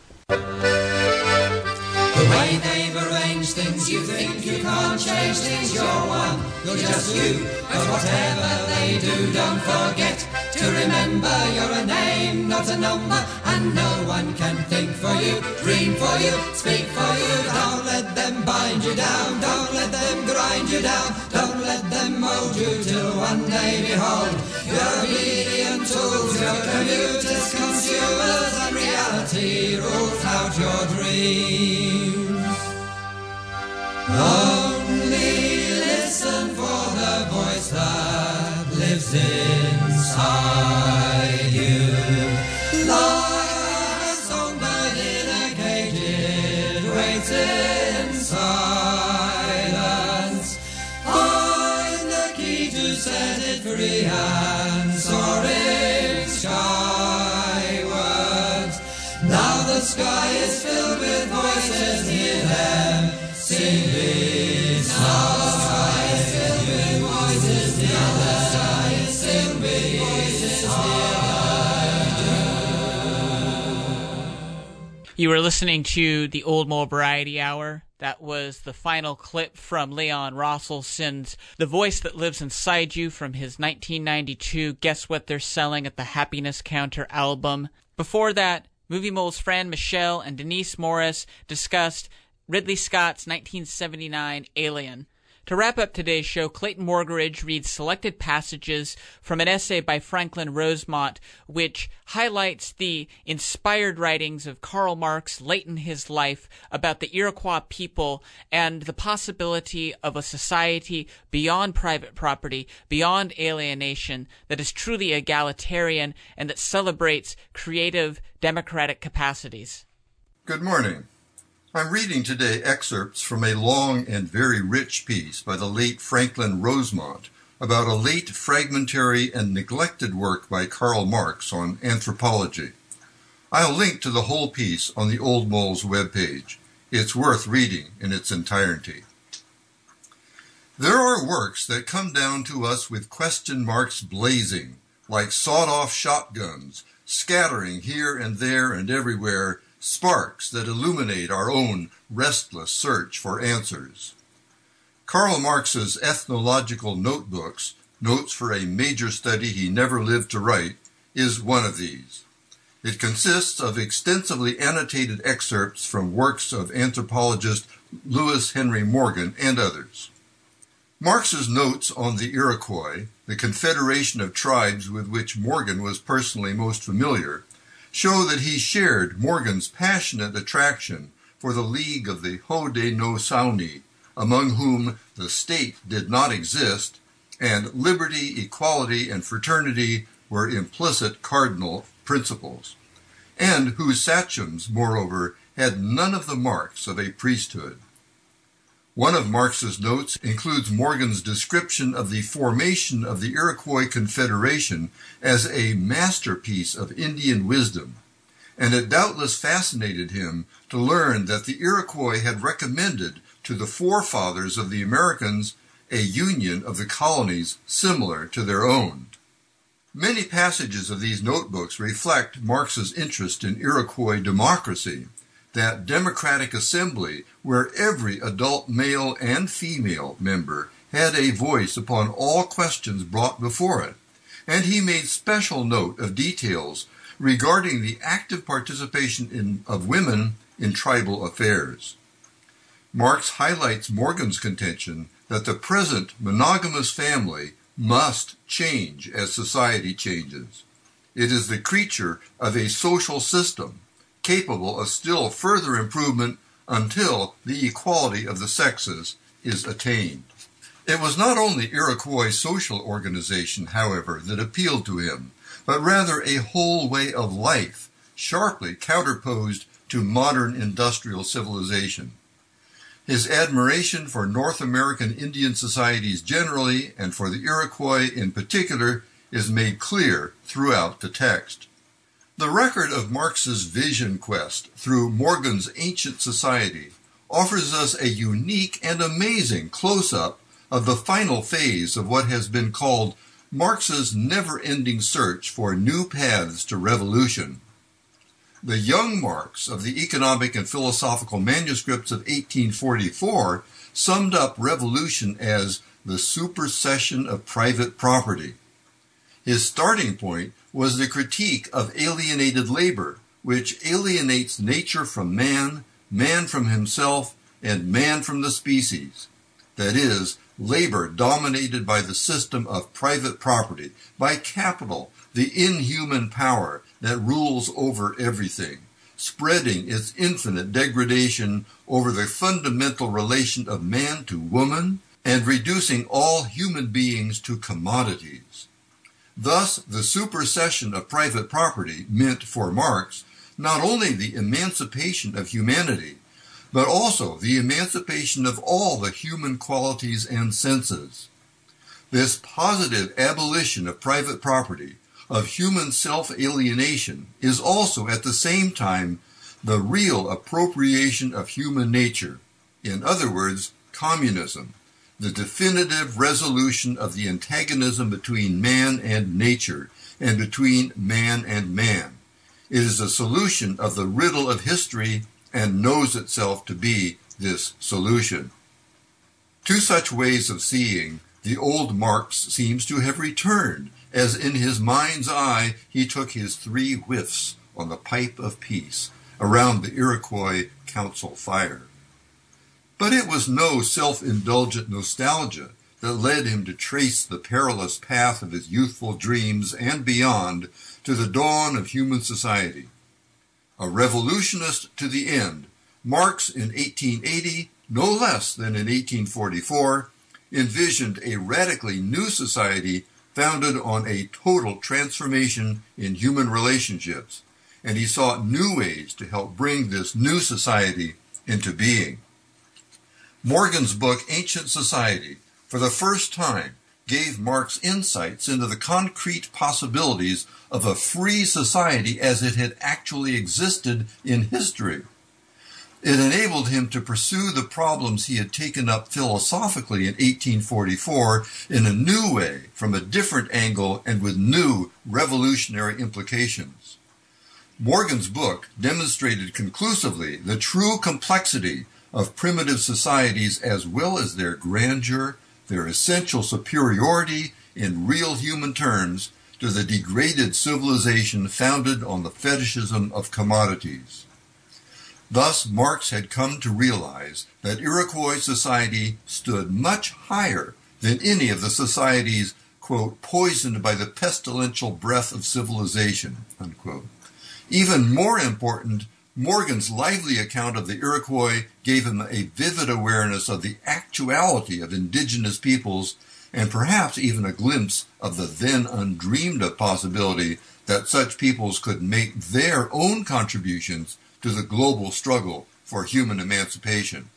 The way they've arranged things, you think you can't change things. You're one, you're just you. But whatever they do, don't forget to remember you're a name, not a number. and no one can think for you, dream for you, speak for you. Don't let them bind you down, don't let them grind you down, don't let them mold you till one day, behold, your obedient tools, your commuters, consumers, and reality rules out your dreams. Only listen for the voice that lives inside you. Like a songbird in a cage, it waits in silence. Find the key to set it free and soaring skywards. Now the sky is filled with voices, hear them sing these songs. Now the sky is filled with voices, hear them sing these songs. You were listening to the Old Mole Variety Hour. That was the final clip from Leon Rosselson's The Voice That Lives Inside You from his nineteen ninety-two Guess What They're Selling at the Happiness Counter album. Before that, Movie Mole's Fran Michelle and Denise Morris discussed Ridley Scott's nineteen seventy-nine Alien. To wrap up today's show, Clayton Morgridge reads selected passages from an essay by Franklin Rosemont, which highlights the inspired writings of Karl Marx late in his life about the Iroquois people and the possibility of a society beyond private property, beyond alienation, that is truly egalitarian and that celebrates creative democratic capacities. Good morning. I'm reading today excerpts from a long and very rich piece by the late Franklin Rosemont about a late fragmentary and neglected work by Karl Marx on anthropology. I'll link to the whole piece on the Old Mole's webpage. It's worth reading in its entirety. There are works that come down to us with question marks blazing, like sawed-off shotguns, scattering here and there and everywhere, sparks that illuminate our own restless search for answers. Karl Marx's ethnological notebooks, Notes for a Major Study He Never Lived to Write, is one of these. It consists of extensively annotated excerpts from works of anthropologist Lewis Henry Morgan and others. Marx's notes on the Iroquois, the confederation of tribes with which Morgan was personally most familiar, show that he shared Morgan's passionate attraction for the League of the Haudenosaunee, among whom the state did not exist, and liberty, equality, and fraternity were implicit cardinal principles, and whose sachems, moreover, had none of the marks of a priesthood. One of Marx's notes includes Morgan's description of the formation of the Iroquois Confederation as a masterpiece of Indian wisdom, and it doubtless fascinated him to learn that the Iroquois had recommended to the forefathers of the Americans a union of the colonies similar to their own. Many passages of these notebooks reflect Marx's interest in Iroquois democracy, that democratic assembly where every adult male and female member had a voice upon all questions brought before it, and he made special note of details regarding the active participation in, of women in tribal affairs. Marx highlights Morgan's contention that the present monogamous family must change as society changes. It is the creature of a social system capable of still further improvement until the equality of the sexes is attained. It was not only Iroquois social organization, however, that appealed to him, but rather a whole way of life, sharply counterposed to modern industrial civilization. His admiration for North American Indian societies generally, and for the Iroquois in particular, is made clear throughout the text. The record of Marx's vision quest through Morgan's ancient society offers us a unique and amazing close-up of the final phase of what has been called Marx's never-ending search for new paths to revolution. The young Marx of the economic and philosophical manuscripts of eighteen forty-four summed up revolution as the supersession of private property. His starting point was the critique of alienated labor, which alienates nature from man, man from himself, and man from the species. That is, labor dominated by the system of private property, by capital, the inhuman power that rules over everything, spreading its infinite degradation over the fundamental relation of man to woman, and reducing all human beings to commodities. Thus, the supersession of private property meant for Marx not only the emancipation of humanity, but also the emancipation of all the human qualities and senses. This positive abolition of private property, of human self-alienation, is also at the same time the real appropriation of human nature, in other words, communism, the definitive resolution of the antagonism between man and nature, and between man and man. It is a solution of the riddle of history and knows itself to be this solution. To such ways of seeing, the old Marx seems to have returned, as in his mind's eye he took his three whiffs on the pipe of peace around the Iroquois council fire. But it was no self-indulgent nostalgia that led him to trace the perilous path of his youthful dreams and beyond to the dawn of human society. A revolutionist to the end, Marx in eighteen eighty, no less than in eighteen forty-four, envisioned a radically new society founded on a total transformation in human relationships, and he sought new ways to help bring this new society into being. Morgan's book, Ancient Society, for the first time gave Marx insights into the concrete possibilities of a free society as it had actually existed in history. It enabled him to pursue the problems he had taken up philosophically in eighteen forty-four in a new way, from a different angle, and with new revolutionary implications. Morgan's book demonstrated conclusively the true complexity of primitive societies, as well as their grandeur, their essential superiority in real human terms to the degraded civilization founded on the fetishism of commodities. Thus, Marx had come to realize that Iroquois society stood much higher than any of the societies, quote, poisoned by the pestilential breath of civilization, unquote. Even more important, Morgan's lively account of the Iroquois gave him a vivid awareness of the actuality of indigenous peoples, and perhaps even a glimpse of the then undreamed-of possibility that such peoples could make their own contributions to the global struggle for human emancipation.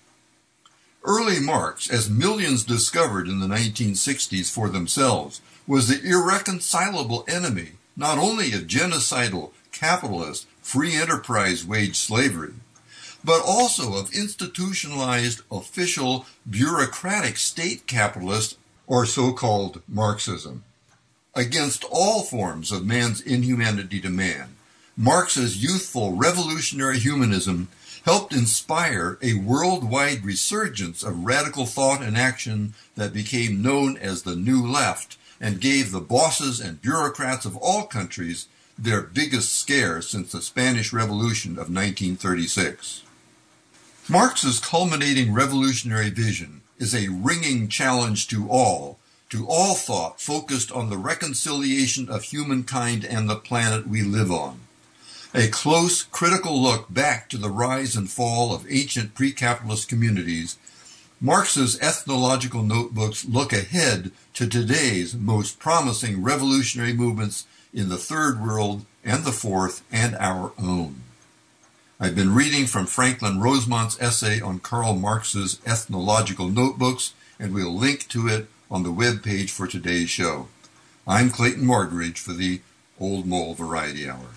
Early Marx, as millions discovered in the nineteen sixties for themselves, was the irreconcilable enemy not only of genocidal, capitalist, free enterprise wage slavery, but also of institutionalized, official, bureaucratic state capitalist, or so-called Marxism. Against all forms of man's inhumanity to man, Marx's youthful revolutionary humanism helped inspire a worldwide resurgence of radical thought and action that became known as the New Left and gave the bosses and bureaucrats of all countries their biggest scare since the Spanish Revolution of nineteen thirty-six. Marx's culminating revolutionary vision is a ringing challenge to all, to all thought focused on the reconciliation of humankind and the planet we live on. A close, critical look back to the rise and fall of ancient pre-capitalist communities, Marx's ethnological notebooks look ahead to today's most promising revolutionary movements in the Third World and the Fourth and our own. I've been reading from Franklin Rosemont's essay on Karl Marx's ethnological notebooks, and we'll link to it on the web page for today's show. I'm Clayton Morgridge for the Old Mole Variety Hour.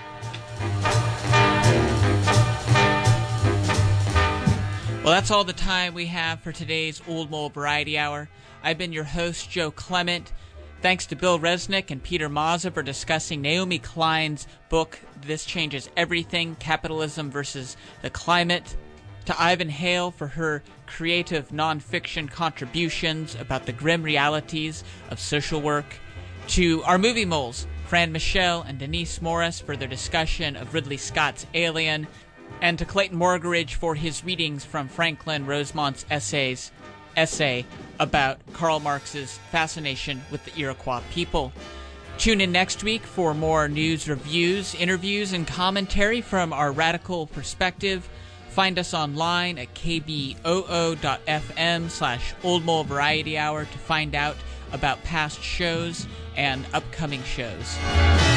Well, that's all the time we have for today's Old Mole Variety Hour. I've been your host, Joe Clement. Thanks to Bill Resnick and Peter Mazza for discussing Naomi Klein's book, This Changes Everything, Capitalism versus the Climate. To Ivan Hale for her creative nonfiction contributions about the grim realities of social work. To our movie moles, Fran Michelle and Denise Morris for their discussion of Ridley Scott's Alien, and to Clayton Morgaridge for his readings from Franklin Rosemont's essays, essay about Karl Marx's fascination with the Iroquois people. Tune in next week for more news, reviews, interviews, and commentary from our radical perspective. Find us online at kboo.fm slash Old Mole Variety Hour to find out about past shows and upcoming shows.